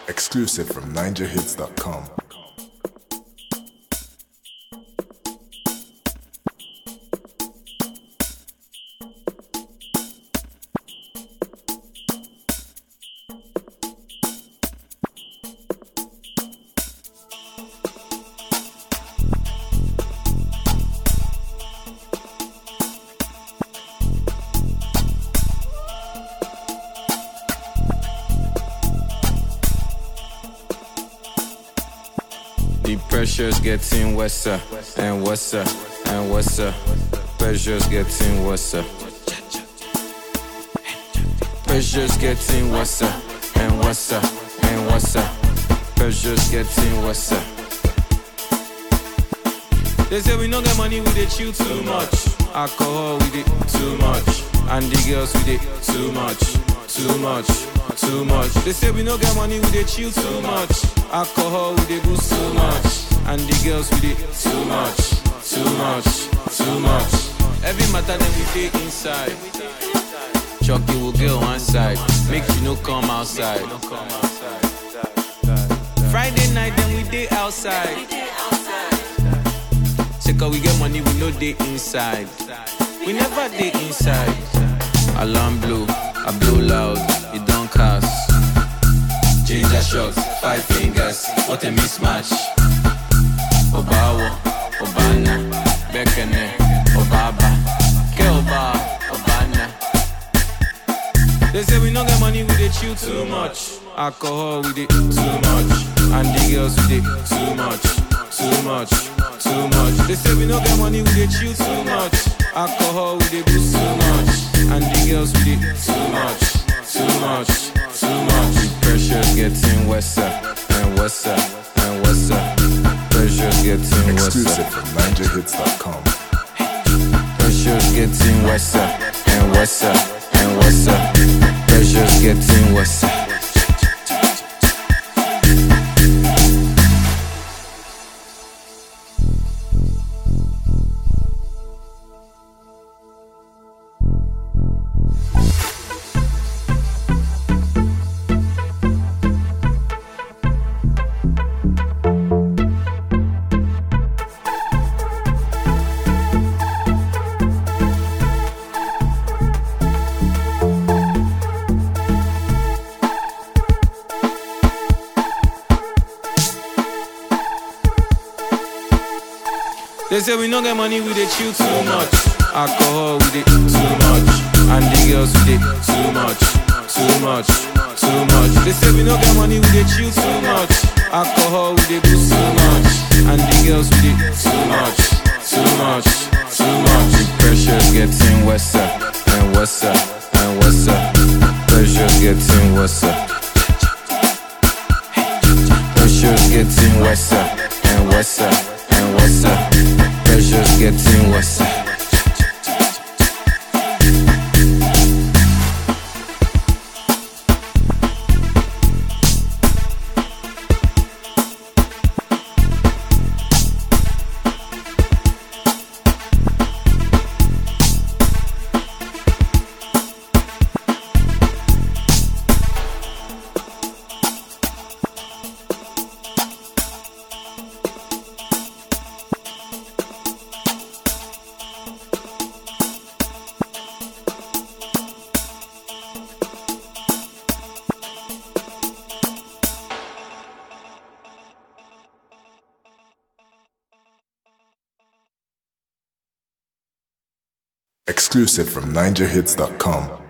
Exclusive from NinjaHits.com. The pressure's getting worse and worse and worse. Pressure's getting worse. Pressure's getting worse and worse and worse. Pressure's getting worse. They say we don't get money, we dey chill too much. Alcohol, we dey too much. And the girls, we dey too much, too much, too much. They say we don't get money, we dey chill too much. Alcohol, we dey boost too much. And the girls, we dey too much, too much, too much. Every matter that we take inside. Chucky will get on one side, make you no come outside. Friday night, then we day outside. Say cause we get money, we no day inside. We never day inside. Alarm blow, I blow loud, it don't cast. Ginger shots, 5 fingers, what a mismatch. Obawo, Obana, Bekene, Obaba, Keoba, Obana. They say we don't get money, we dey chill too much. Alcohol, we dey too much. And the girls, we dey too much, too much, too much. They say we don't get money, we dey chill too much. Alcohol, we dey boost too much. And the girls, we dey too much, too much, too much. The pressure's getting worse and worse and worse. Pressure's getting worse. Exclusive from NinjaHits.com. Pressure's getting worse and worse and worse. Pressure's getting worse. They say we don't get money, we dey chill too much. Alcohol, we dey too much. And the girls, we dey too much, too much, too much. They say we don't get money, we dey chill too much. Alcohol, we dey boost too much. And the girls, we dey too much, too much, too much. The pressure's getting worse and worse and worse. Pressure's getting worse. Pressure's getting worse and worse and worse. Pressure's getting worse. Exclusive from NinjaHits.com.